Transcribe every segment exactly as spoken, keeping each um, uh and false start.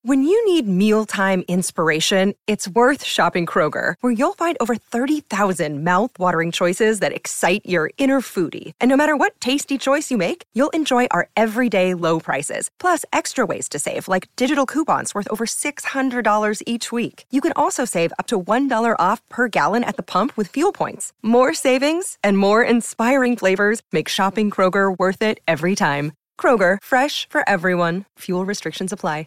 When you need mealtime inspiration, it's worth shopping Kroger, where you'll find over thirty thousand mouth-watering choices that excite your inner foodie. And no matter what tasty choice you make, you'll enjoy our everyday low prices, plus extra ways to save, like digital coupons worth over six hundred dollars each week. You can also save up to one dollar off per gallon at the pump with fuel points. More savings and more inspiring flavors make shopping Kroger worth it every time. Kroger, fresh for everyone. Fuel restrictions apply.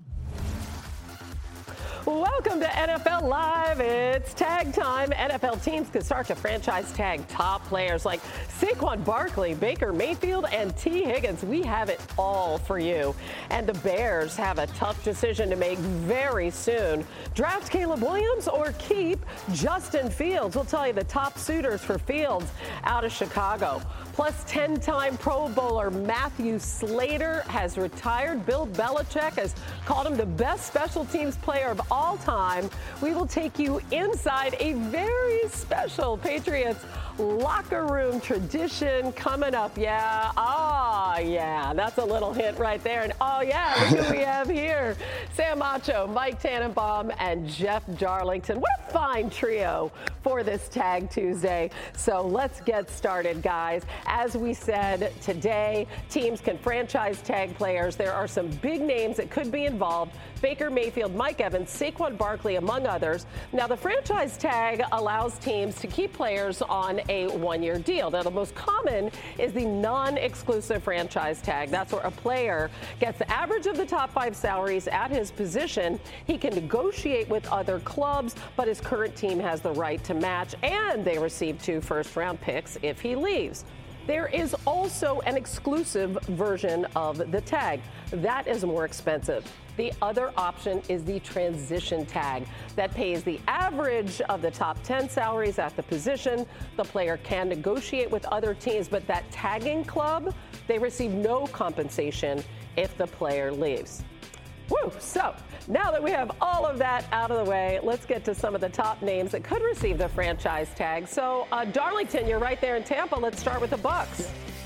Welcome to N F L Live. It's tag time. N F L teams can start to franchise tag top players like Saquon Barkley, Baker Mayfield, and T. Higgins. We have it all for you. And the Bears have a tough decision to make very soon. Draft Caleb Williams or keep Justin Fields. We'll tell you the top suitors for Fields out of Chicago. Plus, ten-time Pro Bowler Matthew Slater has retired. Bill Belichick has called him the best special teams player of all time. We will take you inside a very special Patriots locker room tradition coming up. Yeah. Oh, yeah. That's a little hint right there. And oh, yeah. Look who we have here. Sam Macho, Mike Tannenbaum, and Jeff Darlington. What a fine trio for this Tag Tuesday. So let's get started, guys. As we said, today, teams can franchise tag players. There are some big names that could be involved. Baker Mayfield, Mike Evans, Saquon Barkley, among others. Now, the franchise tag allows teams to keep players on a one-year deal. Now, the most common is the non-exclusive franchise tag. That's where a player gets the average of the top five salaries at his position. He can negotiate with other clubs, but his current team has the right to match, and they receive two first-round picks if he leaves. There is also an exclusive version of the tag. That is more expensive. The other option is the transition tag that pays the average of the top ten salaries at the position. The player can negotiate with other teams, but that tagging club, they receive no compensation if the player leaves. Woo! So now that we have all of that out of the way, let's get to some of the top names that could receive the franchise tag. So, uh, Darlington, you're right there in Tampa. Let's start with the Bucs.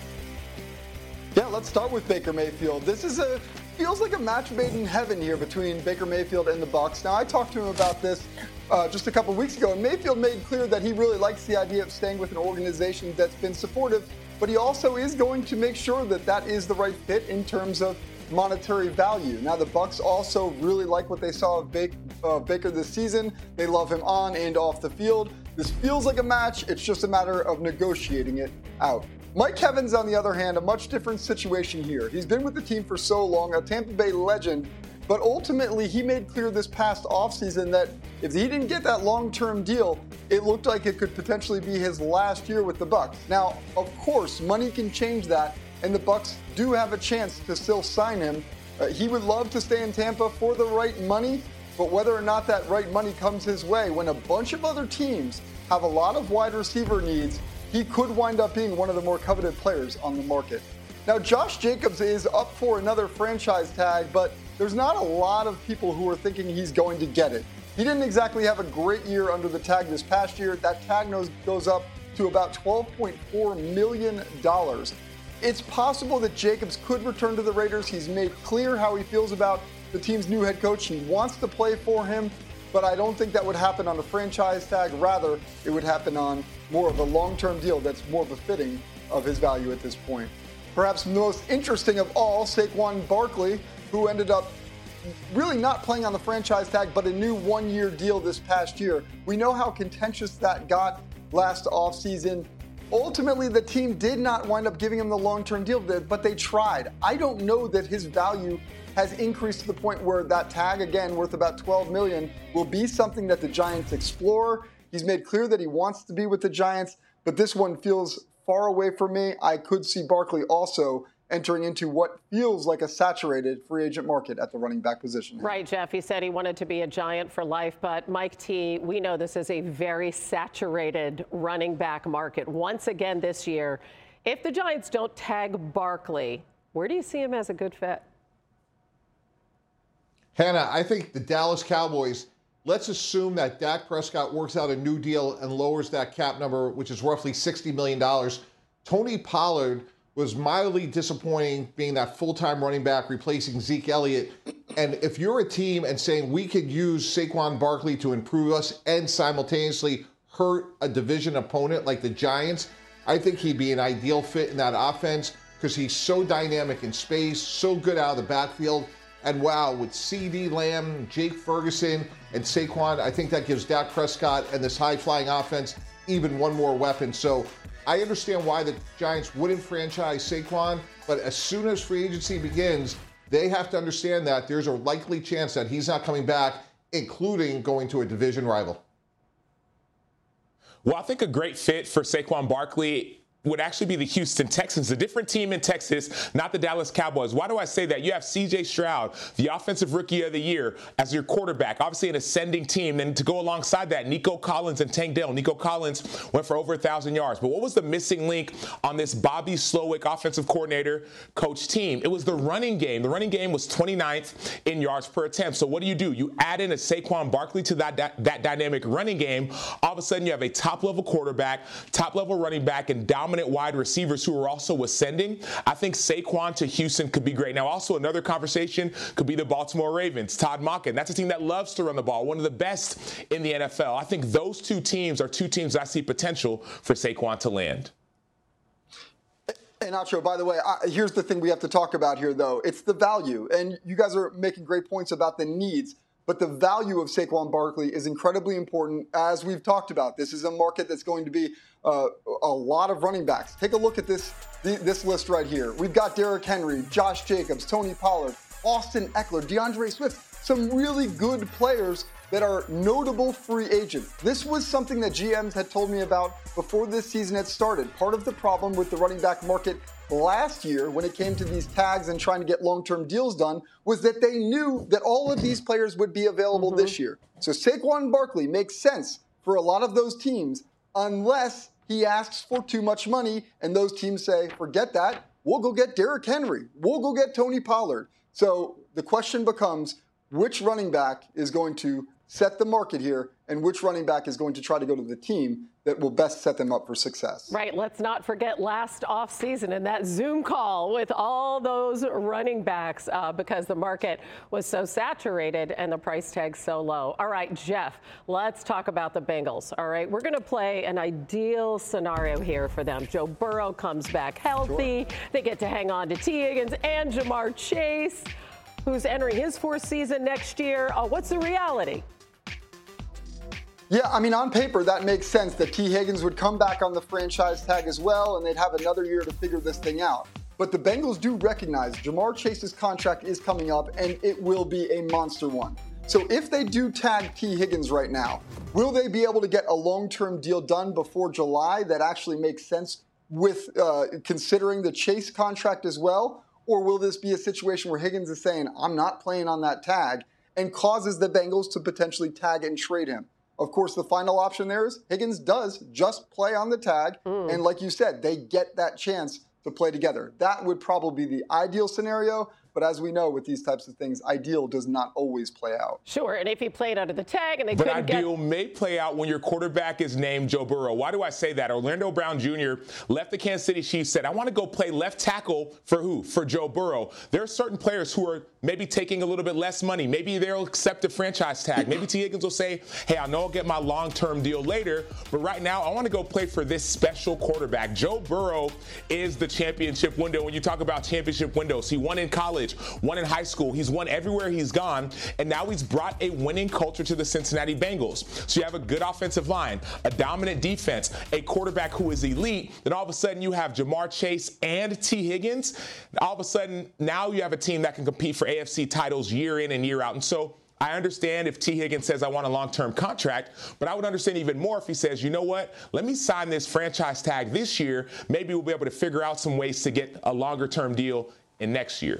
Yeah, let's start with Baker Mayfield. This is a feels like a match made in heaven here between Baker Mayfield and the Bucs. Now, I talked to him about this uh, just a couple weeks ago, and Mayfield made clear that he really likes the idea of staying with an organization that's been supportive, but he also is going to make sure that that is the right fit in terms of monetary value. Now, the Bucs also really like what they saw of Baker, uh, Baker this season. They love him on and off the field. This feels like a match. It's just a matter of negotiating it out. Mike Evans, on the other hand, a much different situation here. He's been with the team for so long, a Tampa Bay legend, but ultimately he made clear this past offseason that if he didn't get that long-term deal, it looked like it could potentially be his last year with the Bucs. Now, of course, money can change that, and the Bucs do have a chance to still sign him. Uh, he would love to stay in Tampa for the right money, but whether or not that right money comes his way, when a bunch of other teams have a lot of wide receiver needs, he could wind up being one of the more coveted players on the market. Now, Josh Jacobs is up for another franchise tag, but there's not a lot of people who are thinking he's going to get it. He didn't exactly have a great year under the tag this past year. That tag goes up to about twelve point four million dollars. It's possible that Jacobs could return to the Raiders. He's made clear how he feels about the team's new head coach. He wants to play for him, but I don't think that would happen on a franchise tag. Rather, it would happen on more of a long-term deal that's more befitting of his value at this point. Perhaps most interesting of all, Saquon Barkley, who ended up really not playing on the franchise tag, but a new one-year deal this past year. We know how contentious that got last offseason. Ultimately, the team did not wind up giving him the long-term deal, but they tried. I don't know that his value has increased to the point where that tag, again, worth about twelve million dollars, will be something that the Giants explore. He's made clear that he wants to be with the Giants, but this one feels far away from me. I could see Barkley also entering into what feels like a saturated free agent market at the running back position. Right, Jeff. He said he wanted to be a Giant for life, but Mike T, we know this is a very saturated running back market. Once again this year, if the Giants don't tag Barkley, where do you see him as a good fit? Hannah, I think the Dallas Cowboys, let's assume that Dak Prescott works out a new deal and lowers that cap number, which is roughly sixty million dollars. Tony Pollard was mildly disappointing being that full-time running back replacing Zeke Elliott. And if you're a team and saying we could use Saquon Barkley to improve us and simultaneously hurt a division opponent like the Giants, I think he'd be an ideal fit in that offense because he's so dynamic in space, so good out of the backfield. And wow, with CeeDee Lamb, Jake Ferguson, and Saquon, I think that gives Dak Prescott and this high-flying offense even one more weapon. So I understand why the Giants wouldn't franchise Saquon, but as soon as free agency begins, they have to understand that there's a likely chance that he's not coming back, including going to a division rival. Well, I think a great fit for Saquon Barkley would actually be the Houston Texans, a different team in Texas, not the Dallas Cowboys. Why do I say that? You have C J Stroud, the offensive rookie of the year, as your quarterback, obviously an ascending team. Then to go alongside that, Nico Collins and Tank Dell. Nico Collins went for over one thousand yards. But what was the missing link on this Bobby Slowick offensive coordinator coach team? It was the running game. The running game was twenty-ninth in yards per attempt. So what do you do? You add in a Saquon Barkley to that, that, that dynamic running game. All of a sudden, you have a top-level quarterback, top-level running back, and dominant wide receivers who are also ascending. I think Saquon to Houston could be great. Now, also another conversation could be the Baltimore Ravens. Todd Monken, that's a team that loves to run the ball, one of the best in the N F L. I think those two teams are two teams I see potential for Saquon to land. And Nacho, by the way, I, here's the thing we have to talk about here, though. It's the value. And you guys are making great points about the needs. But the value of Saquon Barkley is incredibly important, as we've talked about. This is a market that's going to be uh, a lot of running backs. Take a look at this, this list right here. We've got Derrick Henry, Josh Jacobs, Tony Pollard, Austin Eckler, DeAndre Swift, some really good players that are notable free agents. This was something that G Ms had told me about before this season had started. Part of the problem with the running back market last year, when it came to these tags and trying to get long-term deals done, was that they knew that all of these players would be available mm-hmm. this year. So Saquon Barkley makes sense for a lot of those teams unless he asks for too much money and those teams say, forget that, we'll go get Derrick Henry, we'll go get Tony Pollard. So the question becomes, which running back is going to set the market here, and which running back is going to try to go to the team that will best set them up for success. Right. Let's not forget last offseason and that Zoom call with all those running backs uh, because the market was so saturated and the price tag so low. All right, Jeff, let's talk about the Bengals. All right, we're going to play an ideal scenario here for them. Joe Burrow comes back healthy. Sure. They get to hang on to T. Higgins and Jamar Chase, who's entering his fourth season next year. Uh, what's the reality? Yeah, I mean, on paper, that makes sense that T. Higgins would come back on the franchise tag as well, and they'd have another year to figure this thing out. But the Bengals do recognize Jamar Chase's contract is coming up, and it will be a monster one. So if they do tag T. Higgins right now, will they be able to get a long-term deal done before July that actually makes sense with uh, considering the Chase contract as well? Or will this be a situation where Higgins is saying, I'm not playing on that tag, and causes the Bengals to potentially tag and trade him? Of course, the final option there is Higgins does just play on the tag. Mm. And like you said, they get that chance to play together. That would probably be the ideal scenario. But as we know, with these types of things, ideal does not always play out. Sure, and if he played under the tag and they but couldn't get... But ideal may play out when your quarterback is named Joe Burrow. Why do I say that? Orlando Brown Junior left the Kansas City Chiefs, said, I want to go play left tackle for who? For Joe Burrow. There are certain players who are maybe taking a little bit less money. Maybe they'll accept a franchise tag. Maybe T. Higgins will say, hey, I know I'll get my long-term deal later, but right now I want to go play for this special quarterback. Joe Burrow is the championship window. When you talk about championship windows, he won in college, won in high school. He's won everywhere he's gone, and now he's brought a winning culture to the Cincinnati Bengals. So you have a good offensive line, a dominant defense, a quarterback who is elite. Then all of a sudden you have Jamar Chase and T. Higgins. All of a sudden now you have a team that can compete for A F C titles year in and year out. And so I understand if T. Higgins says I want a long-term contract, but I would understand even more if he says, you know what, let me sign this franchise tag this year. Maybe we'll be able to figure out some ways to get a longer-term deal in next year.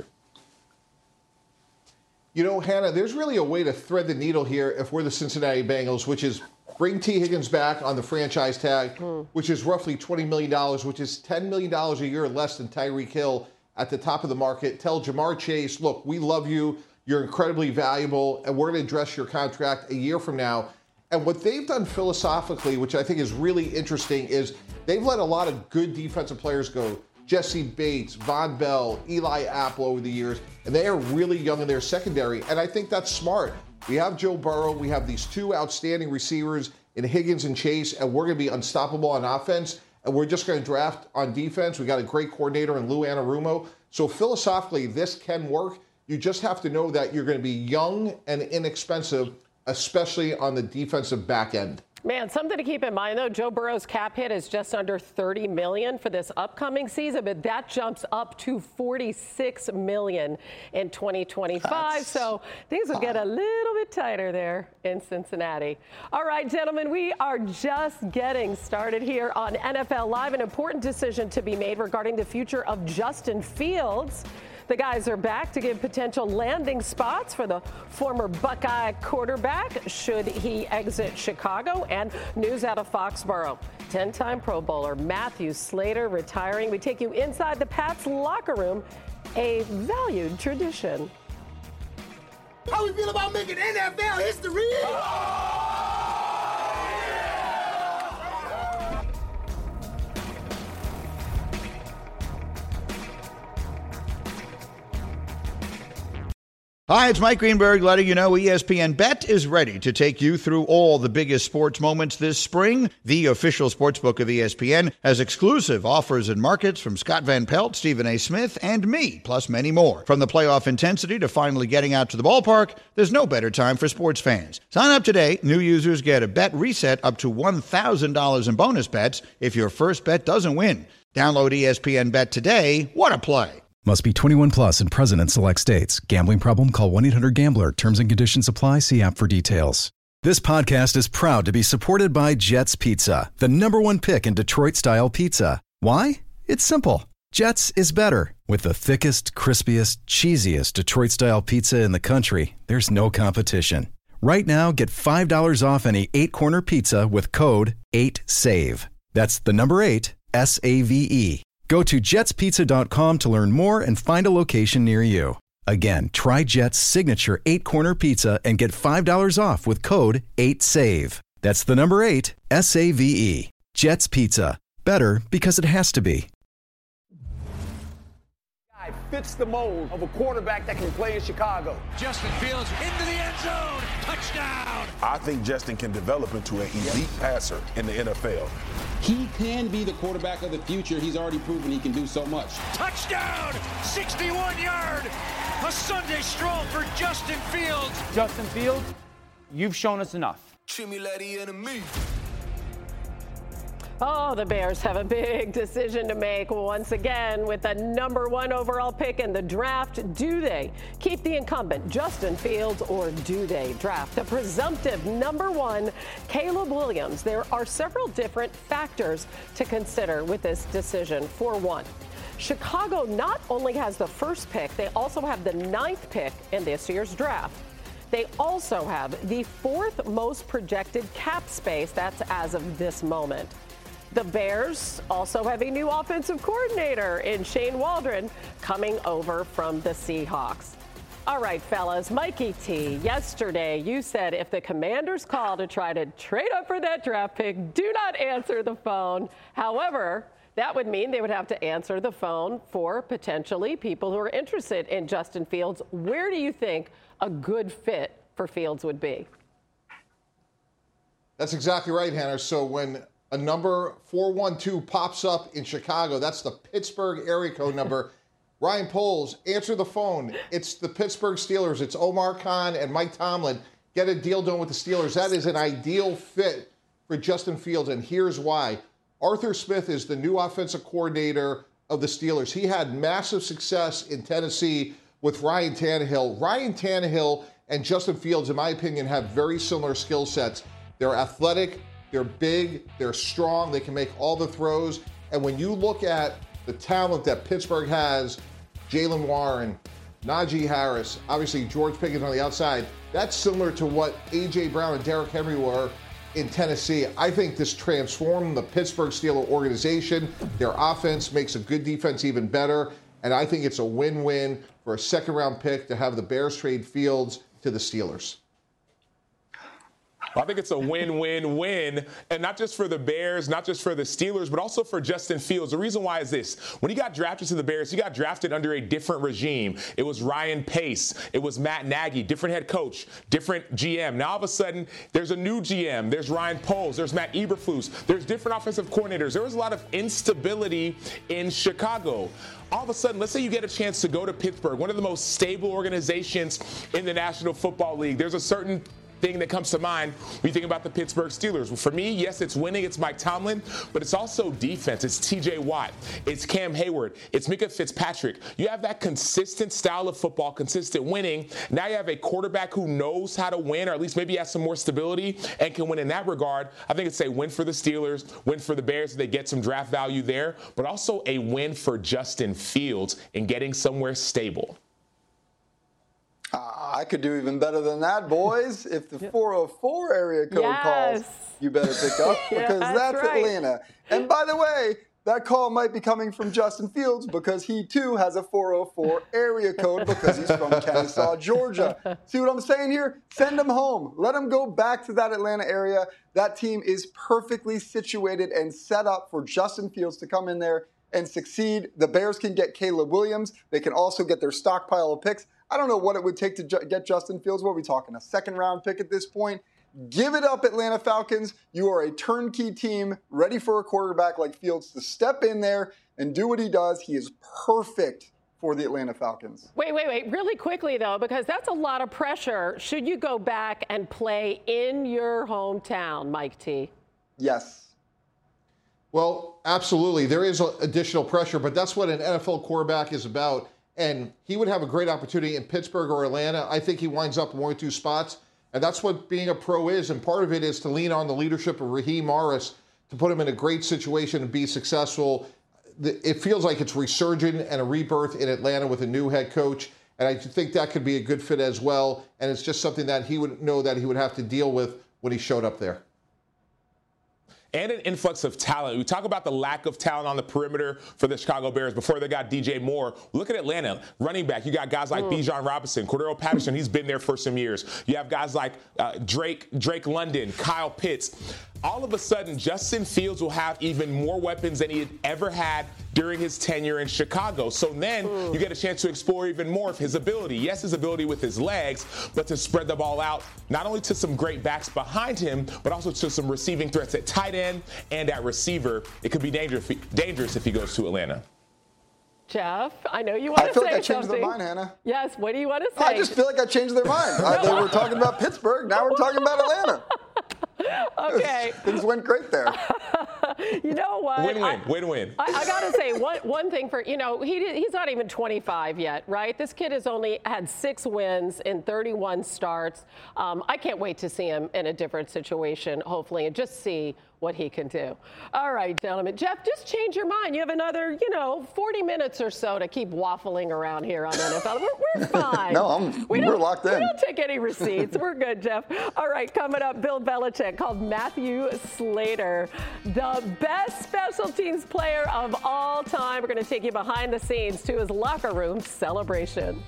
You know, Hannah, there's really a way to thread the needle here if we're the Cincinnati Bengals, which is bring T. Higgins back on the franchise tag, mm. which is roughly twenty million dollars, which is ten million dollars a year less than Tyreek Hill at the top of the market. Tell Jamar Chase, look, we love you. You're incredibly valuable, and we're going to address your contract a year from now. And what they've done philosophically, which I think is really interesting, is they've let a lot of good defensive players go. Jesse Bates, Von Bell, Eli Apple over the years, and they are really young in their secondary, and I think that's smart. We have Joe Burrow, we have these two outstanding receivers in Higgins and Chase, and we're going to be unstoppable on offense, and we're just going to draft on defense. We got a great coordinator in Lou Anarumo. So philosophically, this can work. You just have to know that you're going to be young and inexpensive, especially on the defensive back end. Man, something to keep in mind, though, Joe Burrow's cap hit is just under thirty million dollars for this upcoming season, but that jumps up to forty-six million dollars in twenty twenty-five. That's so things will get a little bit tighter there in Cincinnati. All right, gentlemen, we are just getting started here on N F L Live. An important decision to be made regarding the future of Justin Fields. The guys are back to give potential landing spots for the former Buckeye quarterback should he exit Chicago. And news out of Foxborough. ten-time Pro Bowler Matthew Slater retiring. We take you inside the Pats locker room, a valued tradition. How we feel about making N F L history? Hi, it's Mike Greenberg letting you know E S P N Bet is ready to take you through all the biggest sports moments this spring. The official sportsbook of E S P N has exclusive offers and markets from Scott Van Pelt, Stephen A. Smith, and me, plus many more. From the playoff intensity to finally getting out to the ballpark, there's no better time for sports fans. Sign up today. New users get a bet reset up to one thousand dollars in bonus bets if your first bet doesn't win. Download E S P N Bet today. What a play. Must be twenty-one plus and present in select states. Gambling problem? Call one eight hundred gambler. Terms and conditions apply. See app for details. This podcast is proud to be supported by Jets Pizza, the number one pick in Detroit-style pizza. Why? It's simple. Jets is better. With the thickest, crispiest, cheesiest Detroit-style pizza in the country, there's no competition. Right now, get five dollars off any eight-corner pizza with code eight save. That's the number eight, S A V E. Go to jets pizza dot com to learn more and find a location near you. Again, try Jet's signature eight-corner pizza and get five dollars off with code eight save. That's the number eight, S A V E. Jet's Pizza. Better because it has to be. Guy fits the mold of a quarterback that can play in Chicago. Justin Fields into the end zone. Touchdown. I think Justin can develop into an elite passer in the N F L. He can be the quarterback of the future. He's already proven he can do so much. Touchdown! sixty-one yard. A Sunday stroll for Justin Fields. Justin Fields, you've shown us enough. Oh, the Bears have a big decision to make once again with the number one overall pick in the draft. Do they keep the incumbent Justin Fields, or do they draft the presumptive number one Caleb Williams? There are several different factors to consider with this decision. For one, Chicago not only has the first pick, they also have the ninth pick in this year's draft. They also have the fourth most projected cap space. That's as of this moment. The Bears also have a new offensive coordinator in Shane Waldron coming over from the Seahawks. All right, fellas, Mikey T, yesterday you said if the Commanders call to try to trade up for that draft pick, do not answer the phone. However, that would mean they would have to answer the phone for potentially people who are interested in Justin Fields. Where do you think a good fit for Fields would be? That's exactly right, Hannah. So when a number four one two pops up in Chicago, that's the Pittsburgh area code number. Ryan Poles, answer the phone. It's the Pittsburgh Steelers. It's Omar Khan and Mike Tomlin. Get a deal done with the Steelers. That is an ideal fit for Justin Fields, and here's why. Arthur Smith is the new offensive coordinator of the Steelers. He had massive success in Tennessee with Ryan Tannehill. Ryan Tannehill and Justin Fields, in my opinion, have very similar skill sets. They're athletic, they're big, they're strong, they can make all the throws. And when you look at the talent that Pittsburgh has, Jaylen Warren, Najee Harris, obviously George Pickens on the outside, that's similar to what A J. Brown and Derrick Henry were in Tennessee. I think this transformed the Pittsburgh Steelers organization. Their offense makes a good defense even better. And I think it's a win-win for a second-round pick to have the Bears trade Fields to the Steelers. Well, I think it's a win-win-win, and not just for the Bears, not just for the Steelers, but also for Justin Fields. The reason why is this. When he got drafted to the Bears, he got drafted under a different regime. It was Ryan Pace. It was Matt Nagy, different head coach, different G M. Now, all of a sudden, there's a new G M. There's Ryan Poles. There's Matt Eberflus. There's different offensive coordinators. There was a lot of instability in Chicago. All of a sudden, let's say you get a chance to go to Pittsburgh, one of the most stable organizations in the National Football League. There's a certain thing that comes to mind when you think about the Pittsburgh Steelers. Well, for me, yes, it's winning. It's Mike Tomlin, but it's also defense. It's T J Watt. It's Cam Hayward. It's Micah Fitzpatrick. You have that consistent style of football, consistent winning. Now you have a quarterback who knows how to win, or at least maybe has some more stability and can win in that regard. I think it's a win for the Steelers, win for the Bears if they get some draft value there, but also a win for Justin Fields in getting somewhere stable. Uh, I could do even better than that, boys. If the four oh four area code yes. calls, you better pick up because yeah, that's, that's right. Atlanta. And by the way, that call might be coming from Justin Fields because he too has a four oh four area code because he's from Kennesaw, Georgia. See what I'm saying here? Send him home. Let him go back to that Atlanta area. That team is perfectly situated and set up for Justin Fields to come in there and succeed. The Bears can get Caleb Williams. They can also get their stockpile of picks. I don't know what it would take to ju- get Justin Fields. What are we talking? A second-round pick at this point? Give it up, Atlanta Falcons. You are a turnkey team ready for a quarterback like Fields to step in there and do what he does. He is perfect for the Atlanta Falcons. Wait, wait, wait. Really quickly, though, because that's a lot of pressure. Should you go back and play in your hometown, Mike T? Yes. Well, absolutely. There is additional pressure, but that's what an N F L quarterback is about. And he would have a great opportunity in Pittsburgh or Atlanta. I think he winds up in one or two spots. And that's what being a pro is. And part of it is to lean on the leadership of Raheem Morris to put him in a great situation and be successful. It feels like it's resurgent and a rebirth in Atlanta with a new head coach. And I think that could be a good fit as well. And it's just something that he would know that he would have to deal with when he showed up there. And an influx of talent. We talk about the lack of talent on the perimeter for the Chicago Bears before they got D J Moore. Look at Atlanta. Running back, you got guys like mm. Bijan Robinson, Cordero Patterson, he's been there for some years. You have guys like uh, Drake, Drake London, Kyle Pitts. All of a sudden, Justin Fields will have even more weapons than he had ever had during his tenure in Chicago. So then mm. you get a chance to explore even more of his ability. Yes, his ability with his legs, but to spread the ball out, not only to some great backs behind him, but also to some receiving threats at tight end and at receiver. It could be dangerous, dangerous if he goes to Atlanta. Jeff, I know you want to say something. I feel like I changed their mind, Hannah. Yes, what do you want to say? I just feel like I changed their mind. I, they were talking about Pittsburgh, now we're talking about Atlanta. Okay. Things went great there. You know what? Win-win, win-win. I, I got to say, one, one thing for, you know, he he's not even twenty-five yet, right? This kid has only had six wins in thirty-one starts. Um, I can't wait to see him in a different situation, hopefully, and just see what he can do. All right, gentlemen. Jeff, just change your mind. You have another, you know, forty minutes or so to keep waffling around here on N F L. We're, we're fine. no, I'm, we we're locked in. We don't take any receipts. We're good, Jeff. All right, coming up, Bill Belichick called Matthew Slater the best special teams player of all time. We're going to take you behind the scenes to his locker room celebration.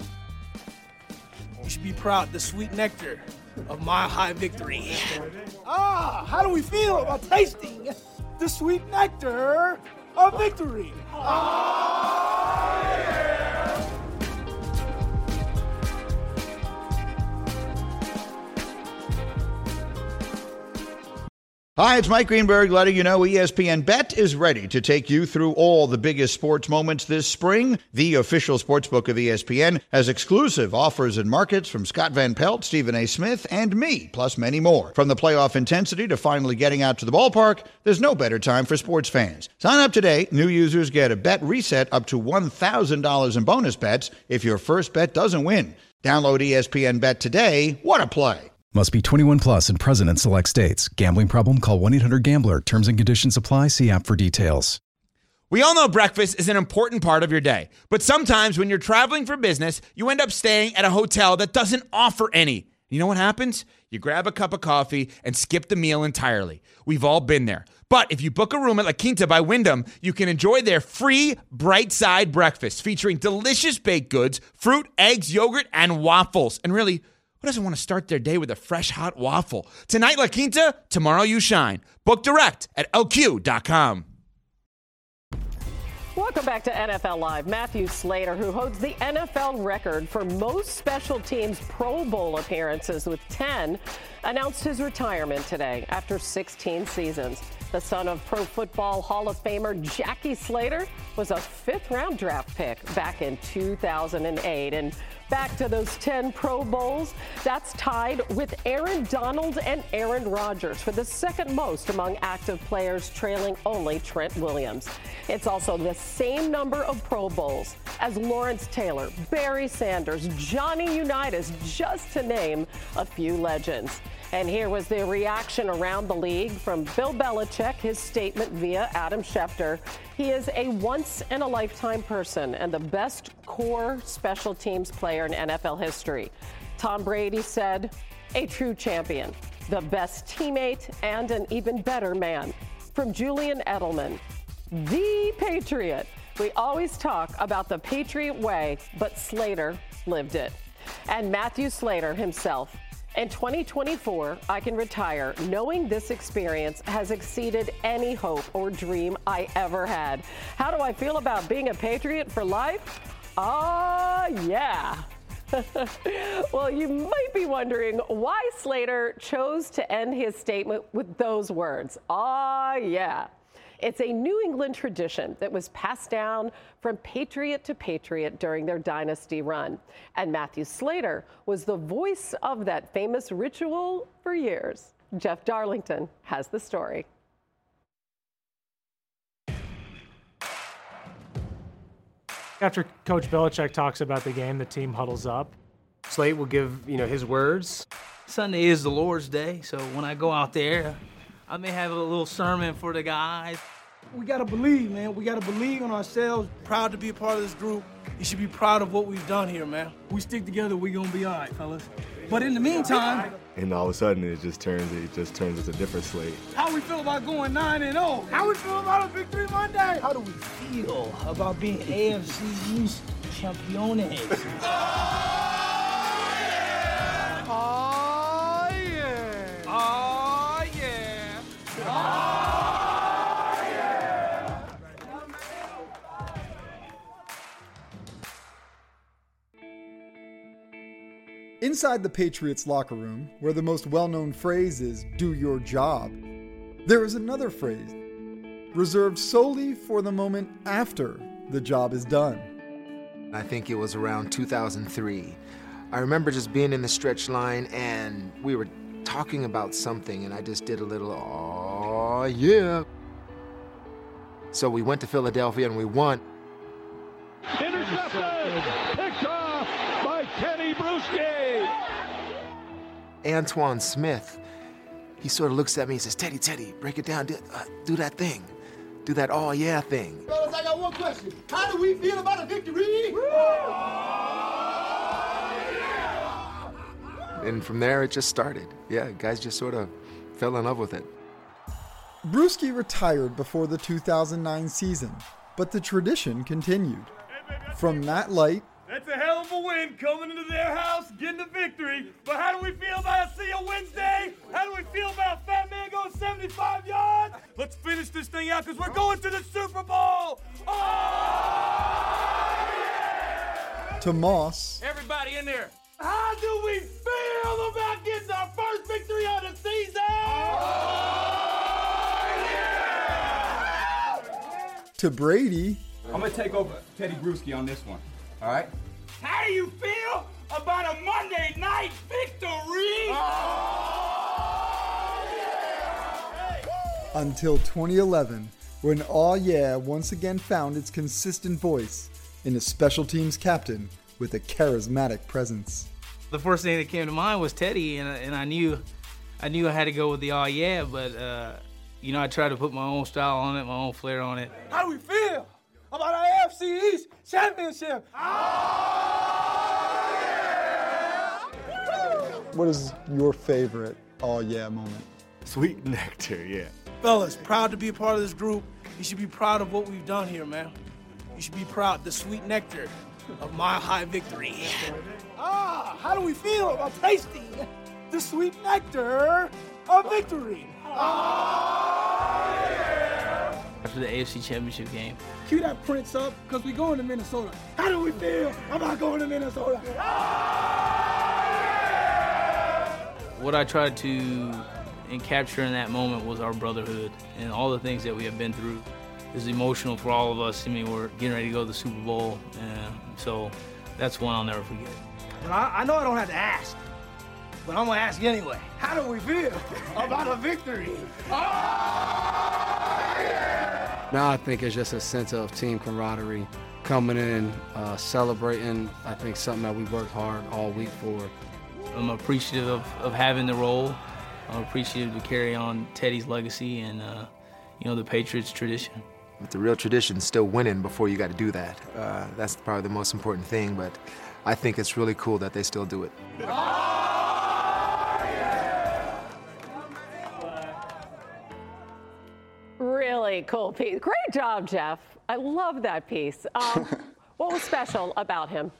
You should be proud, the sweet nectar of Mile High victory. Ah, how do we feel about tasting the sweet nectar of victory? Ah, yeah. Hi, it's Mike Greenberg letting you know E S P N Bet is ready to take you through all the biggest sports moments this spring. The official sportsbook of E S P N has exclusive offers and markets from Scott Van Pelt, Stephen A. Smith, and me, plus many more. From the playoff intensity to finally getting out to the ballpark, there's no better time for sports fans. Sign up today. New users get a bet reset up to one thousand dollars in bonus bets if your first bet doesn't win. Download E S P N Bet today. What a play. Must be twenty-one plus and present in select states. Gambling problem? Call one eight hundred gambler. Terms and conditions apply. See app for details. We all know breakfast is an important part of your day. But sometimes when you're traveling for business, you end up staying at a hotel that doesn't offer any. You know what happens? You grab a cup of coffee and skip the meal entirely. We've all been there. But if you book a room at La Quinta by Wyndham, you can enjoy their free Bright Side breakfast featuring delicious baked goods, fruit, eggs, yogurt, and waffles. And really, Who doesn't want to start their day with a fresh, hot waffle? Tonight, La Quinta, tomorrow you shine. Book direct at L Q dot com. Welcome back to N F L Live. Matthew Slater, who holds the N F L record for most special teams Pro Bowl appearances with ten, announced his retirement today after sixteen seasons. The son of Pro Football Hall of Famer Jackie Slater was a fifth-round draft pick back in two thousand eight. And back to those ten Pro Bowls, that's tied with Aaron Donald and Aaron Rodgers for the second most among active players, trailing only Trent Williams. It's also the same number of Pro Bowls as Lawrence Taylor, Barry Sanders, Johnny Unitas, just to name a few legends. And here was the reaction around the league from Bill Belichick, his statement via Adam Schefter. He is a once-in-a-lifetime person and the best core special teams player in N F L history. Tom Brady said, a true champion, the best teammate, and an even better man. From Julian Edelman, the Patriot. We always talk about the Patriot way, but Slater lived it. And Matthew Slater himself. In twenty twenty-four, I can retire knowing this experience has exceeded any hope or dream I ever had. How do I feel about being a Patriot for life? Ah, yeah. Well, you might be wondering why Slater chose to end his statement with those words. Ah, yeah. It's a New England tradition that was passed down from patriot to patriot during their dynasty run. And Matthew Slater was the voice of that famous ritual for years. Jeff Darlington has the story. After Coach Belichick talks about the game, the team huddles up. Slate will give, you know, his words. Sunday is the Lord's Day, so when I go out there, I may have a little sermon for the guys. We got to believe, man. We got to believe in ourselves. Proud to be a part of this group. You should be proud of what we've done here, man. We stick together, we going to be all right, fellas. But in the meantime... And all of a sudden, it just turns it just turns into a different Slate. How we feel about going nine and oh? How we feel about a Victory Monday? How do we feel about being A F C East champions? Oh, yeah. Oh, yeah. Oh, yeah. Inside the Patriots locker room, where the most well-known phrase is, do your job, there is another phrase reserved solely for the moment after the job is done. I think it was around two thousand three. I remember just being in the stretch line and we were talking about something and I just did a little, oh yeah. So we went to Philadelphia and we won. Intercepted! Picked off by Teddy Bruschi! Antoine Smith, he sort of looks at me and says, Teddy, Teddy, break it down, do, uh, do that thing. Do that oh yeah thing. Fellas, I got one question. How do we feel about a victory? And from there, it just started. Yeah, guys just sort of fell in love with it. Bruschi retired before the two thousand nine season, but the tradition continued. From Matt Light, That's a hell of a win coming into their house, getting the victory. But how do we feel about a See Ya Wednesday? How do we feel about Fat Man going seventy-five yards? Let's finish this thing out because we're going to the Super Bowl. Oh, yeah! to Moss, Everybody in there. How do we feel about getting our first victory of the season? Oh, yeah! to Brady, I'm going to take over Teddy Bruschi on this one, all right? How do you feel about a Monday night victory? Oh, yeah! until twenty eleven, when Aw Yeah once again found its consistent voice in a special teams captain with a charismatic presence. The first thing that came to mind was Teddy, and, and I knew I knew I had to go with the oh yeah, but uh, you know, I tried to put my own style on it, my own flair on it. How do we feel about our A F C East championship? Oh, yeah! What is your favorite Aw Yeah moment? Sweet nectar, yeah. Fellas, proud to be a part of this group. You should be proud of what we've done here, man. You should be proud. The sweet nectar of Mile High Victory. Ah, how do we feel about tasting the sweet nectar of victory? Ah, yeah. After the A F C Championship game. Cue that Prince up, because we're going to Minnesota. How do we feel about going to Minnesota? Ah, yeah. What I tried to and capture in that moment was our brotherhood and all the things that we have been through. It was emotional for all of us. I mean, we're getting ready to go to the Super Bowl, and so that's one I'll never forget. And I, I know I don't have to ask, but I'm gonna ask you anyway. How do we feel about a victory? Oh, yeah. Now I think it's just a sense of team camaraderie, coming in, uh, celebrating. I think something that we worked hard all week for. I'm appreciative of, of having the role. I'm appreciative to carry on Teddy's legacy and, uh, you know, the Patriots tradition. But the real tradition is still winning before you got to do that. Uh, that's probably the most important thing, but I think it's really cool that they still do it. Oh, yeah. Really cool piece. Great job, Jeff. I love that piece. Um, what was special about him?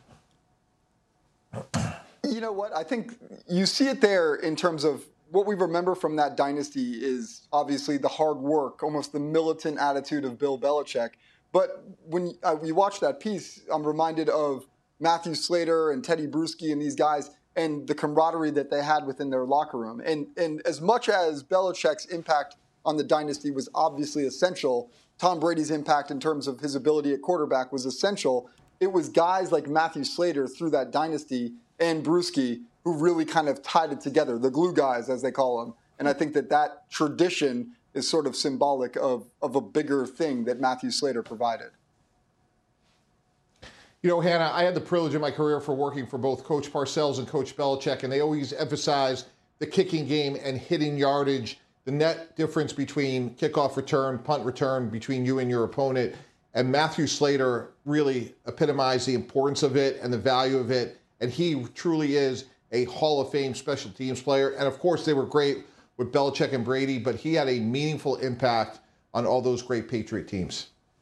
You know what? I think you see it there in terms of what we remember from that dynasty is obviously the hard work, almost the militant attitude of Bill Belichick. But when uh, you watch that piece, I'm reminded of Matthew Slater and Teddy Bruschi and these guys and the camaraderie that they had within their locker room. And, and as much as Belichick's impact on the dynasty was obviously essential, Tom Brady's impact in terms of his ability at quarterback was essential. It was guys like Matthew Slater through that dynasty and Bruschi who really kind of tied it together, the glue guys, as they call them. And I think that that tradition is sort of symbolic of, of a bigger thing that Matthew Slater provided. You know, Hannah, I had the privilege in my career for working for both Coach Parcells and Coach Belichick, and they always emphasize the kicking game and hitting yardage, the net difference between kickoff return, punt return, between you and your opponent. And Matthew Slater really epitomized the importance of it and the value of it. And he truly is a Hall of Fame special teams player. And of course, they were great with Belichick and Brady, but he had a meaningful impact on all those great Patriot teams.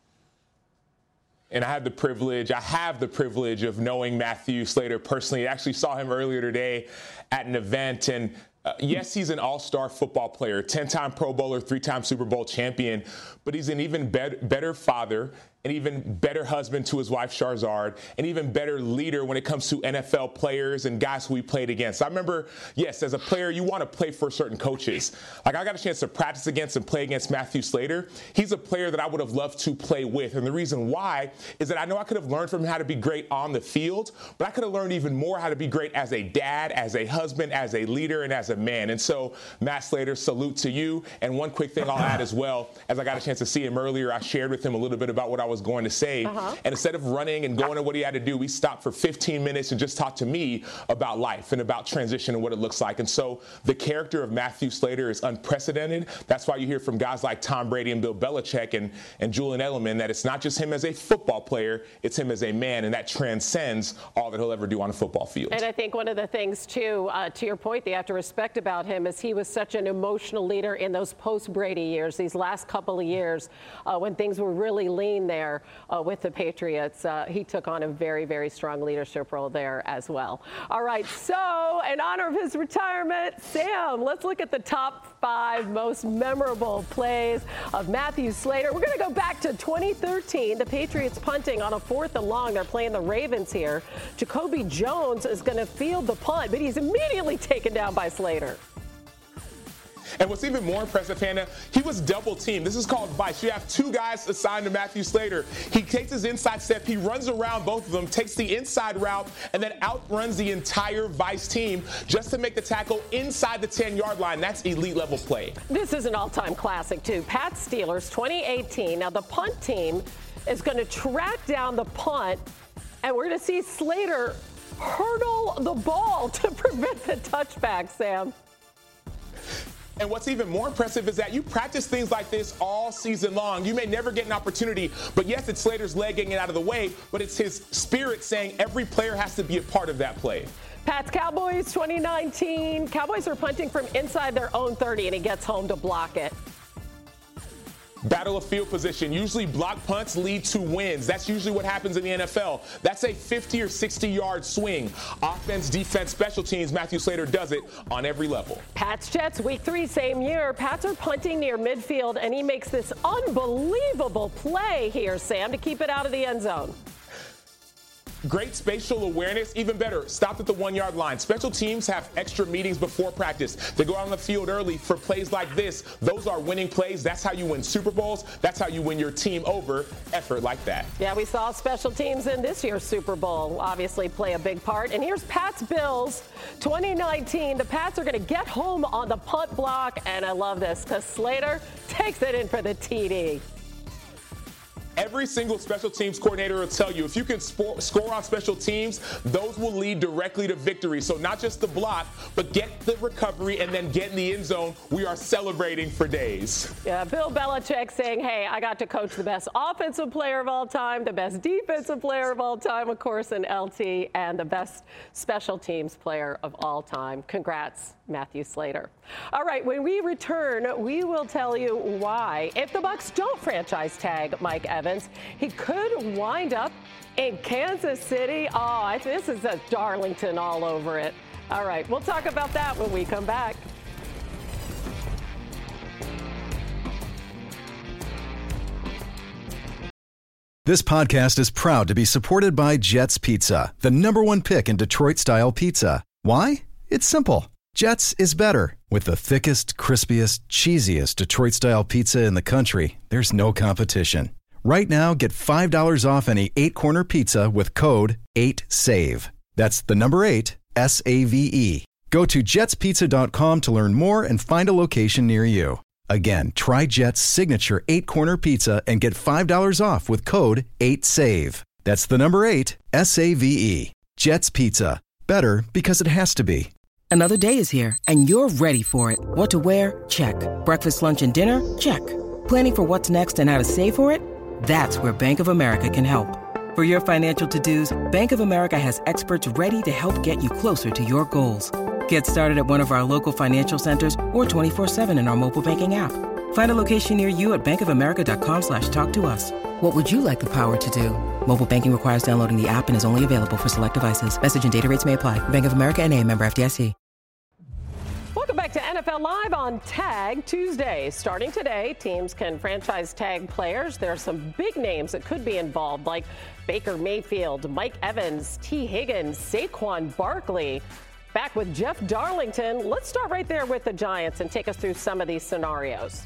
And I had the privilege, I have the privilege of knowing Matthew Slater personally. I actually saw him earlier today at an event. And uh, yes, he's an all-star football player, ten-time Pro Bowler, three-time Super Bowl champion, but he's an even better, better father, an even better husband to his wife, Charzard, an even better leader when it comes to N F L players and guys who we played against. I remember, yes, as a player, you want to play for certain coaches. Like, I got a chance to practice against and play against Matthew Slater. He's a player that I would have loved to play with. And the reason why is that I know I could have learned from him how to be great on the field, but I could have learned even more how to be great as a dad, as a husband, as a leader, and as a man. And so, Matt Slater, salute to you. And one quick thing I'll add as well, as I got a chance to see him earlier, I shared with him a little bit about what I was going to say. Uh-huh. And instead of running and going to what he had to do, we stopped for fifteen minutes and just talked to me about life and about transition and what it looks like. And so the character of Matthew Slater is unprecedented. That's why you hear from guys like Tom Brady and Bill Belichick and, and Julian Edelman that it's not just him as a football player, it's him as a man, and that transcends all that he'll ever do on a football field. And I think one of the things, too, uh, to your point, that you have to respect about him is he was such an emotional leader in those post-Brady years, these last couple of years, uh, when things were really lean there uh, with the Patriots. Uh, he took on a very, very strong leadership role there as well. All right, so in honor of his retirement, Sam, let's look at the top five most memorable plays of Matthew Slater. We're going to go back to twenty thirteen. The Patriots punting on a fourth and long. They're playing the Ravens here. Jacoby Jones is going to field the punt, but he's immediately taken down by Slater. And what's even more impressive, Hannah, he was double teamed. This is called vice. You have two guys assigned to Matthew Slater. He takes his inside step, he runs around both of them, takes the inside route, and then outruns the entire vice team just to make the tackle inside the ten-yard line. That's elite level play. This is an all-time classic, too. Pat Steelers, twenty eighteen. Now, the punt team is going to track down the punt, and we're going to see Slater hurdle the ball to prevent the touchback, Sam. And what's even more impressive is that you practice things like this all season long. You may never get an opportunity, but yes, it's Slater's leg getting it out of the way, but it's his spirit saying every player has to be a part of that play. Pats Cowboys twenty nineteen. Cowboys are punting from inside their own thirty, and he gets home to block it. Battle of field position. Usually block punts lead to wins. That's usually what happens in the N F L. That's a fifty or sixty yard swing. Offense, defense, special teams, Matthew Slater does it on every level. Pats Jets week three, same year. Pats are punting near midfield, and he makes this unbelievable play here, Sam, to keep it out of the end zone. Great spatial awareness, even better, stopped at the one-yard line. Special teams have extra meetings before practice. They go out on the field early for plays like this. Those are winning plays. That's how you win Super Bowls. That's how you win your team over. Effort like that. Yeah, we saw special teams in this year's Super Bowl obviously play a big part. And here's Pats Bills twenty nineteen. The Pats are going to get home on the punt block. And I love this because Slater takes it in for the T D. Every single special teams coordinator will tell you, if you can sp- score on special teams, those will lead directly to victory. So not just the block, but get the recovery and then get in the end zone. We are celebrating for days. Yeah, Bill Belichick saying, hey, I got to coach the best offensive player of all time, the best defensive player of all time, of course, in L T, and the best special teams player of all time. Congrats, Matthew Slater. All right, when we return, we will tell you why, if the Bucs don't franchise tag Mike Evans, he could wind up in Kansas City. Oh, this is a Darlington all over it. All right, we'll talk about that when we come back. This podcast is proud to be supported by Jets Pizza, the number one pick in Detroit-style pizza. Why? It's simple. Jets is better. With the thickest, crispiest, cheesiest Detroit-style pizza in the country, there's no competition. Right now, get five dollars off any eight-corner pizza with code eight save. That's the number eight, S A V E. Go to jets pizza dot com to learn more and find a location near you. Again, try Jet's signature eight-corner pizza and get five dollars off with code eight save. That's the number eight, S A V E. Jet's Pizza. Better because it has to be. Another day is here, and you're ready for it. What to wear? Check. Breakfast, lunch, and dinner? Check. Planning for what's next and how to save for it? That's where Bank of America can help. For your financial to-dos, Bank of America has experts ready to help get you closer to your goals. Get started at one of our local financial centers or twenty-four seven in our mobile banking app. Find a location near you at bankofamerica.com slash talk to us. What would you like the power to do? Mobile banking requires downloading the app and is only available for select devices. Message and data rates may apply. Bank of America N A, member F D I C. Welcome back to N F L Live on Tag Tuesday. Starting today, teams can franchise tag players. There are some big names that could be involved, like Baker Mayfield, Mike Evans, T. Higgins, Saquon Barkley. Back with Jeff Darlington. Let's start right there with the Giants and take us through some of these scenarios.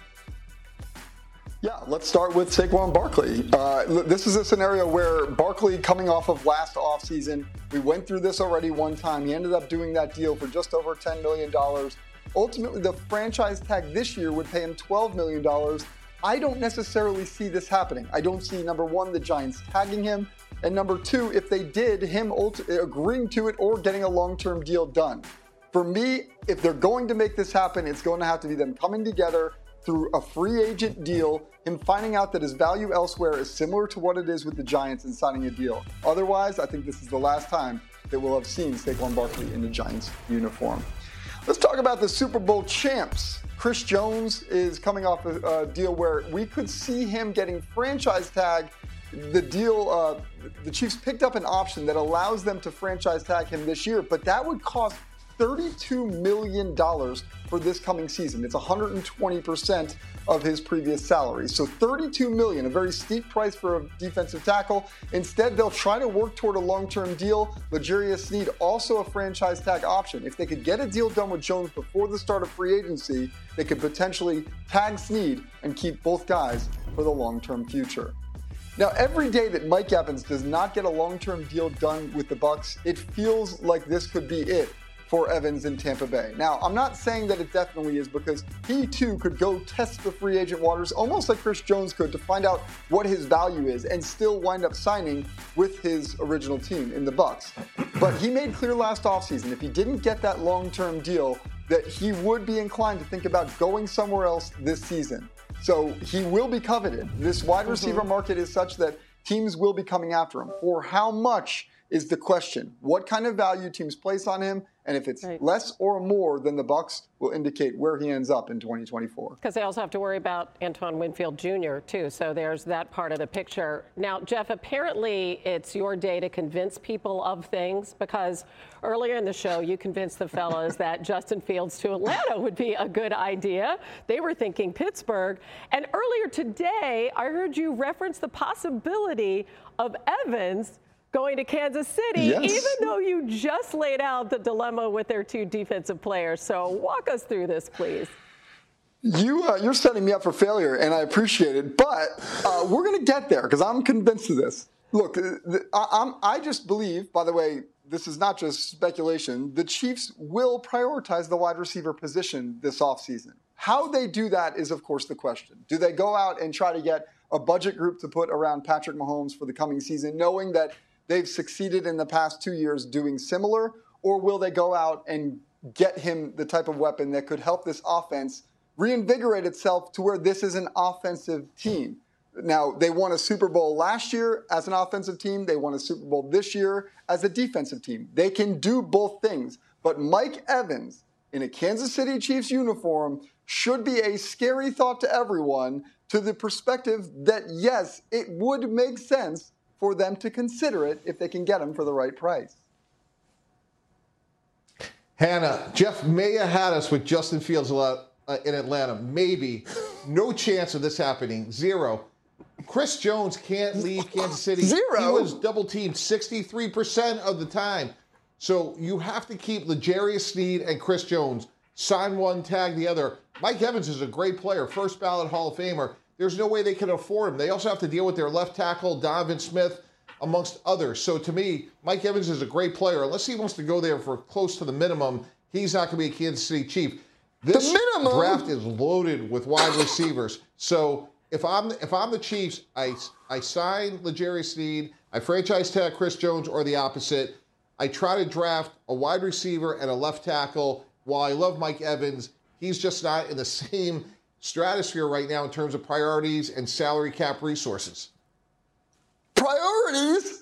Yeah, let's start with Saquon Barkley. Uh, this is a scenario where Barkley, coming off of last offseason, we went through this already one time. He ended up doing that deal for just over ten million dollars. Ultimately, the franchise tag this year would pay him twelve million dollars. I don't necessarily see this happening. I don't see, number one, the Giants tagging him, and number two, if they did, him ult- agreeing to it or getting a long-term deal done. For me, if they're going to make this happen, it's going to have to be them coming together through a free agent deal, him finding out that his value elsewhere is similar to what it is with the Giants and signing a deal. Otherwise, I think this is the last time that we'll have seen Saquon Barkley in the Giants uniform. Let's talk about the Super Bowl champs. Chris Jones is coming off a, a deal where we could see him getting franchise tag. The deal, uh, the Chiefs picked up an option that allows them to franchise tag him this year, but that would cost thirty-two million dollars for this coming season. It's one hundred twenty percent of his previous salary. So thirty-two million dollars, a very steep price for a defensive tackle. Instead, they'll try to work toward a long-term deal. L'Jarius Sneed, also a franchise tag option. If they could get a deal done with Jones before the start of free agency, they could potentially tag Sneed and keep both guys for the long-term future. Now, every day that Mike Evans does not get a long-term deal done with the Bucs, it feels like this could be it for Evans in Tampa Bay. Now, I'm not saying that it definitely is, because he too could go test the free agent waters almost like Chris Jones could to find out what his value is and still wind up signing with his original team in the Bucs. But he made clear last offseason, if he didn't get that long-term deal, that he would be inclined to think about going somewhere else this season. So he will be coveted. This wide receiver market is such that teams will be coming after him. For how much is the question. What kind of value teams place on him, And if it's right. less or more, then the Bucs will indicate where he ends up in twenty twenty-four. Because they also have to worry about Antoine Winfield Junior, too. So there's that part of the picture. Now, Jeff, apparently it's your day to convince people of things, because earlier in the show, you convinced the fellas that Justin Fields to Atlanta would be a good idea. They were thinking Pittsburgh. And earlier today, I heard you reference the possibility of Evans going to Kansas City, yes. even though you just laid out the dilemma with their two defensive players. So walk us through this, please. You, uh, you're setting me up for failure, and I appreciate it. But uh, we're going to get there, because I'm convinced of this. Look, the, I, I'm, I just believe, by the way, this is not just speculation, the Chiefs will prioritize the wide receiver position this offseason. How they do that is, of course, the question. Do they go out and try to get a budget group to put around Patrick Mahomes for the coming season, knowing that they've succeeded in the past two years doing similar, or will they go out and get him the type of weapon that could help this offense reinvigorate itself to where this is an offensive team? Now, they won a Super Bowl last year as an offensive team. They won a Super Bowl this year as a defensive team. They can do both things. But Mike Evans in a Kansas City Chiefs uniform should be a scary thought to everyone, to the perspective that, yes, it would make sense for them to consider it if they can get him for the right price. Hannah, Jeff may have had us with Justin Fields uh, in Atlanta. Maybe. No chance of this happening. Zero. Chris Jones can't leave Kansas City. Zero? He was double-teamed sixty-three percent of the time. So you have to keep L'Jarius Sneed and Chris Jones. Sign one, tag the other. Mike Evans is a great player, first ballot Hall of Famer. There's no way they can afford him. They also have to deal with their left tackle, Donovan Smith, amongst others. So to me, Mike Evans is a great player. Unless he wants to go there for close to the minimum, he's not going to be a Kansas City Chief. This draft is loaded with wide receivers. So if I'm if I'm the Chiefs, I I sign L'Jarius Sneed, I franchise tag Chris Jones, or the opposite. I try to draft a wide receiver and a left tackle. While I love Mike Evans, he's just not in the same stratosphere right now in terms of priorities and salary cap resources. Priorities?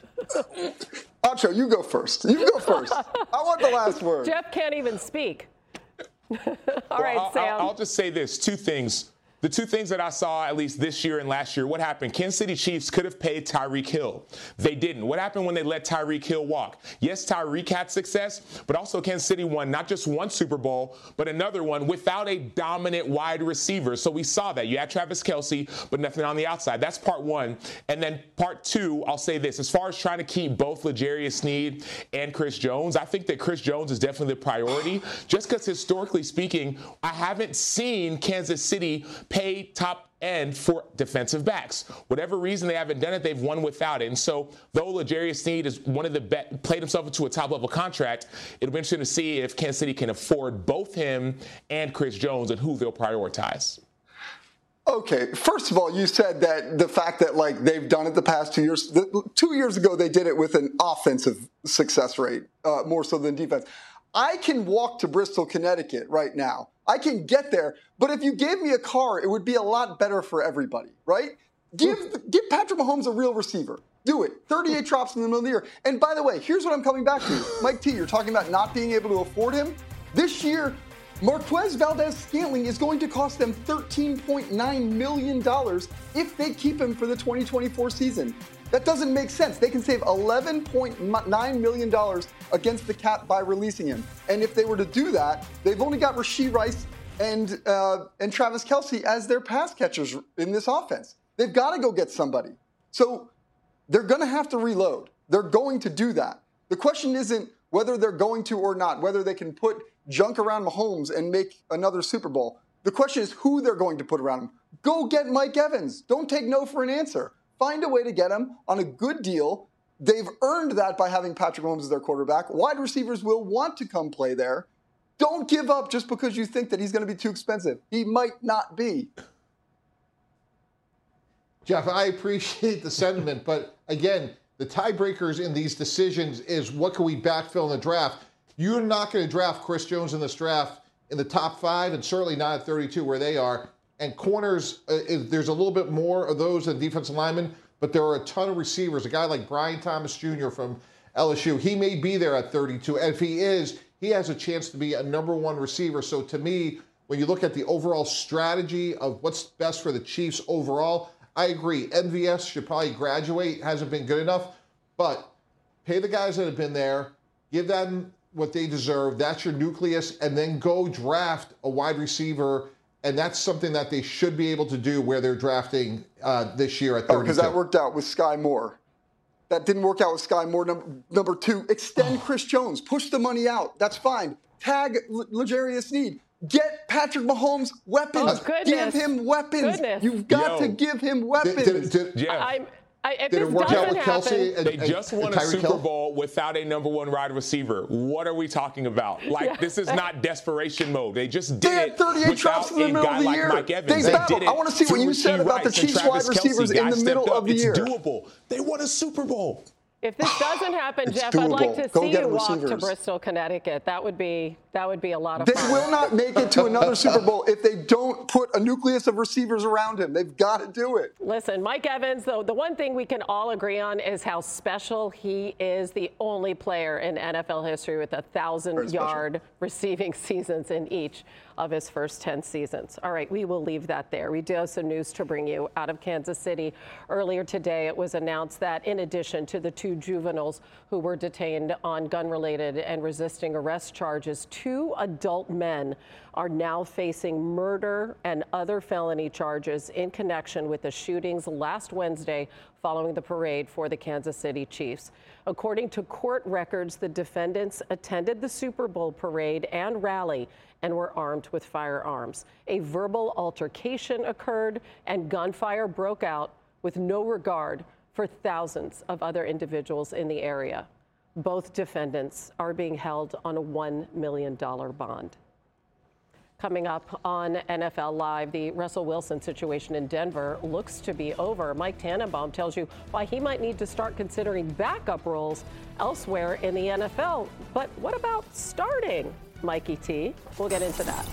Acho, you go first. You go first. I want the last word. Jeff can't even speak. All well, right, I'll, Sam. I'll, I'll just say this, two things. The two things that I saw, at least this year and last year, what happened? Kansas City Chiefs could have paid Tyreek Hill. They didn't. What happened when they let Tyreek Hill walk? Yes, Tyreek had success, but also Kansas City won not just one Super Bowl, but another one without a dominant wide receiver. So we saw that. You had Travis Kelce, but nothing on the outside. That's part one. And then part two, I'll say this. As far as trying to keep both L'Jarius Sneed and Chris Jones, I think that Chris Jones is definitely the priority, just because historically speaking, I haven't seen Kansas City pay top end for defensive backs. Whatever reason they haven't done it, they've won without it. And so though L'Jarius Sneed is one of the bet, played himself into a top-level contract, it'll be interesting to see if Kansas City can afford both him and Chris Jones and who they'll prioritize. Okay, first of all, you said that the fact that, like, they've done it the past two years, the, two years ago they did it with an offensive success rate, uh, more so than defense. I can walk to Bristol, Connecticut right now. I can get there, but if you gave me a car, it would be a lot better for everybody, right? Give give Patrick Mahomes a real receiver. Do it. thirty-eight drops in the middle of the year. And by the way, here's what I'm coming back to. Mike T, you're talking about not being able to afford him. This year, Marquez Valdes-Scantling is going to cost them thirteen point nine million dollars if they keep him for the twenty twenty-four season. That doesn't make sense. They can save eleven point nine million dollars against the cap by releasing him. And if they were to do that, they've only got Rashee Rice and uh, and Travis Kelce as their pass catchers in this offense. They've got to go get somebody. So they're going to have to reload. They're going to do that. The question isn't whether they're going to or not, whether they can put junk around Mahomes and make another Super Bowl. The question is who they're going to put around him. Go get Mike Evans. Don't take no for an answer. Find a way to get him on a good deal. They've earned that by having Patrick Mahomes as their quarterback. Wide receivers will want to come play there. Don't give up just because you think that he's going to be too expensive. He might not be. Jeff, I appreciate the sentiment, but again, the tiebreakers in these decisions is what can we backfill in the draft. You're not going to draft Chris Jones in this draft in the top five, and certainly not at thirty-two where they are. And corners, uh, is, there's a little bit more of those than defensive linemen, but there are a ton of receivers. A guy like Brian Thomas Junior from L S U, he may be there at thirty-two. And if he is, he has a chance to be a number one receiver. So to me, when you look at the overall strategy of what's best for the Chiefs overall, I agree. M V S should probably graduate. Hasn't been good enough. But pay the guys that have been there. Give them what they deserve. That's your nucleus. And then go draft a wide receiver. And that's something that they should be able to do where they're drafting uh, this year at thirty-two. Oh, because that worked out with Sky Moore. That didn't work out with Sky Moore. Number, number two, extend Chris Jones. Push the money out. That's fine. Tag L- L'Jarius Sneed. Get Patrick Mahomes weapons. Oh, give him weapons. Goodness. You've got Yo. to give him weapons. Did, did, did, Yeah. I'm, I, if Did this it work doesn't out with happen, Kelsey? And, They and, just won and a Tyreek Super Hill? Bowl without a number one wide receiver. What are we talking about? Like, Yeah. this is not desperation mode. They just They did had it thirty-eight drops without in the a middle guy of the like year. Mike Evans. They They battled. did it I wanna see what to you said Rasheed about the Rice and Chiefs Travis wide receivers Kelce. in the Guys middle stepped of up. the it's year. doable. They won a Super Bowl. If this doesn't happen, It's Jeff, I'd like doable. to Go see get you walk to receivers. Bristol, Connecticut. That would be that would be a lot of They fun. will not make it to another Super Bowl if they don't put a nucleus of receivers around him. They've got to do it. Listen, Mike Evans, though, the one thing we can all agree on is how special he is. The only player in N F L history with a thousand-yard receiving seasons in each of his first ten seasons. All right, we will leave that there. We do have some news to bring you out of Kansas City. Earlier today, it was announced that in addition to the two juveniles who were detained on gun-related and resisting arrest charges, two adult men are now facing murder and other felony charges in connection with the shootings last Wednesday following the parade for the Kansas City Chiefs. According to court records, the defendants attended the Super Bowl parade and rally and were armed with firearms. A verbal altercation occurred and gunfire broke out with no regard for thousands of other individuals in the area. Both defendants are being held on a one million dollars bond. Coming up on N F L Live, the Russell Wilson situation in Denver looks to be over. Mike Tannenbaum tells you why he might need to start considering backup roles elsewhere in the N F L. But what about starting, Mikey T? We'll get into that.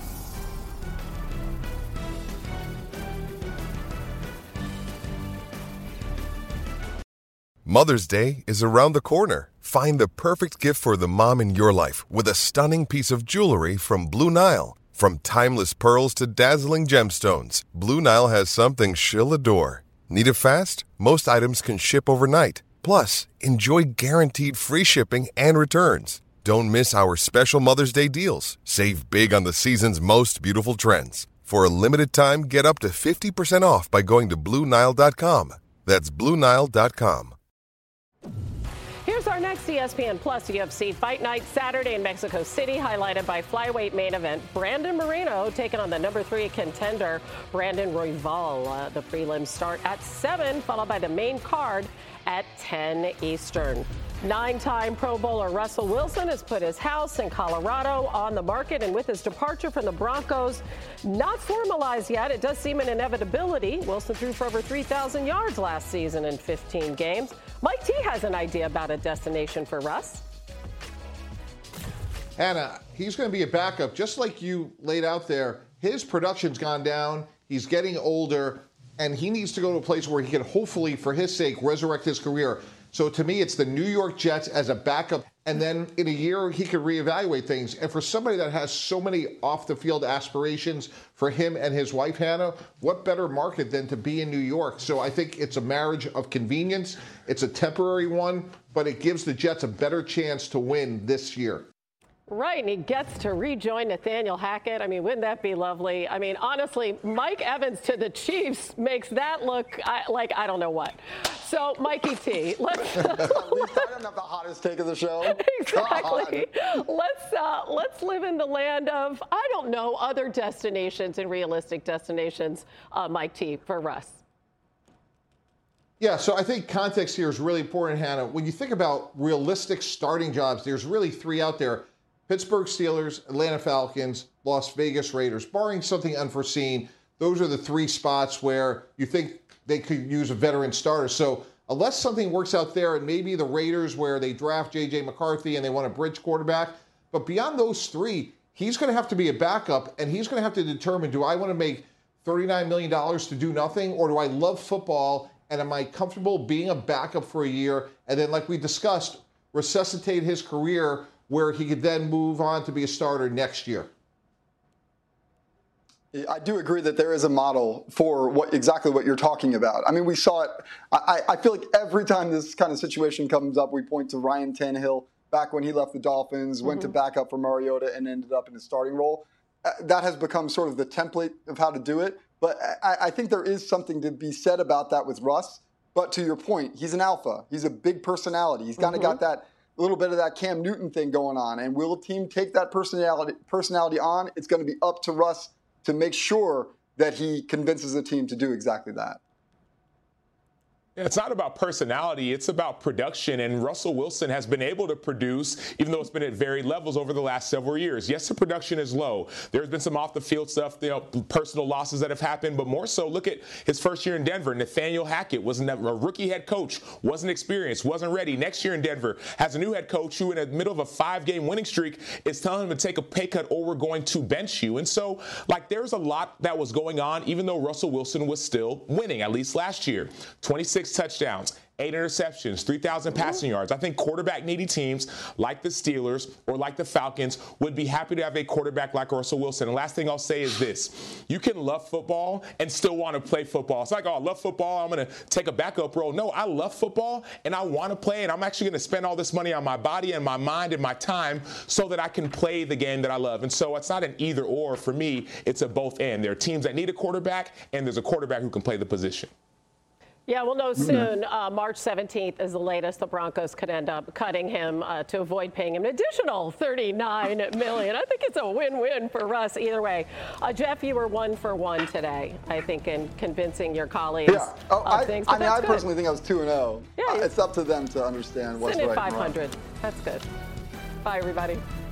Mother's Day is around the corner. Find the perfect gift for the mom in your life with a stunning piece of jewelry from Blue Nile. From timeless pearls to dazzling gemstones, Blue Nile has something she'll adore. Need it fast? Most items can ship overnight. Plus, enjoy guaranteed free shipping and returns. Don't miss our special Mother's Day deals. Save big on the season's most beautiful trends. For a limited time, get up to fifty percent off by going to Blue Nile dot com. That's Blue Nile dot com. Here's our next E S P N Plus U F C Fight Night Saturday in Mexico City, highlighted by flyweight main event Brandon Moreno taking on the number three contender Brandon Royval. Uh, the prelims start at seven, followed by the main card at ten Eastern. Nine-time Pro Bowler Russell Wilson has put his house in Colorado on the market, and with his departure from the Broncos not formalized yet, it does seem an inevitability. Wilson threw for over three thousand yards last season in fifteen games. Mike T has an idea about a destination for Russ. Hannah, he's going to be a backup, just like you laid out there. His production's gone down. He's getting older, and he needs to go to a place where he can hopefully, for his sake, resurrect his career. So to me, it's the New York Jets as a backup, and then in a year, he could reevaluate things. And for somebody that has so many off-the-field aspirations for him and his wife, Hannah, what better market than to be in New York? So I think it's a marriage of convenience. It's a temporary one, but it gives the Jets a better chance to win this year. Right, and he gets to rejoin Nathaniel Hackett. I mean, wouldn't that be lovely? I mean, honestly, Mike Evans to the Chiefs makes that look I, like I don't know what. So, Mikey T, let's. At least I don't have the hottest take of the show. Exactly. God. Let's uh, let's live in the land of I don't know other destinations and realistic destinations. Uh, Mike T for Russ. Yeah, so I think context here is really important, Hannah. When you think about realistic starting jobs, there's really three out there. Pittsburgh Steelers, Atlanta Falcons, Las Vegas Raiders. Barring something unforeseen, those are the three spots where you think they could use a veteran starter. So unless something works out there, and maybe the Raiders where they draft J J McCarthy and they want a bridge quarterback, but beyond those three, he's going to have to be a backup, and he's going to have to determine, do I want to make thirty-nine million dollars to do nothing, or do I love football, and am I comfortable being a backup for a year, and then, like we discussed, resuscitate his career where he could then move on to be a starter next year. I do agree that there is a model for what exactly what you're talking about. I mean, we saw it. I, I feel like every time this kind of situation comes up, we point to Ryan Tannehill back when he left the Dolphins, mm-hmm. went to back up for Mariota, and ended up in his starting role. Uh, that has become sort of the template of how to do it. But I, I think there is something to be said about that with Russ. But to your point, he's an alpha. He's a big personality. He's kind of mm-hmm. got that little bit of that Cam Newton thing going on. And will a team take that personality personality on? It's going to be up to Russ to make sure that he convinces the team to do exactly that. It's not about personality, it's about production, and Russell Wilson has been able to produce, even though it's been at varied levels over the last several years. Yes, the production is low. There's been some off-the-field stuff, you know, personal losses that have happened, but more so, look at his first year in Denver. Nathaniel Hackett was a rookie head coach, wasn't experienced, wasn't ready. Next year in Denver, has a new head coach who, in the middle of a five-game winning streak, is telling him to take a pay cut or we're going to bench you. And so, like, there's a lot that was going on, even though Russell Wilson was still winning, at least last year. twenty-six touchdowns, eight interceptions, three thousand passing yards. I think quarterback-needy teams like the Steelers or like the Falcons would be happy to have a quarterback like Russell Wilson. And last thing I'll say is this. You can love football and still want to play football. It's like, oh, I love football, I'm going to take a backup role. No, I love football, and I want to play, and I'm actually going to spend all this money on my body and my mind and my time so that I can play the game that I love. And so it's not an either-or. For me, it's a both-and. There are teams that need a quarterback, and there's a quarterback who can play the position. Yeah, we'll know soon. Uh, March seventeenth is the latest. The Broncos could end up cutting him uh, to avoid paying him an additional thirty-nine million dollars. I think it's a win-win for Russ either way. Uh, Jeff, you were one for one today, I think, in convincing your colleagues yeah. oh, of I, things. I mean, I good. personally think I was two and oh. Yeah, uh, it's up to them to understand what's Send right five and wrong. hundred. That's good. Bye, everybody.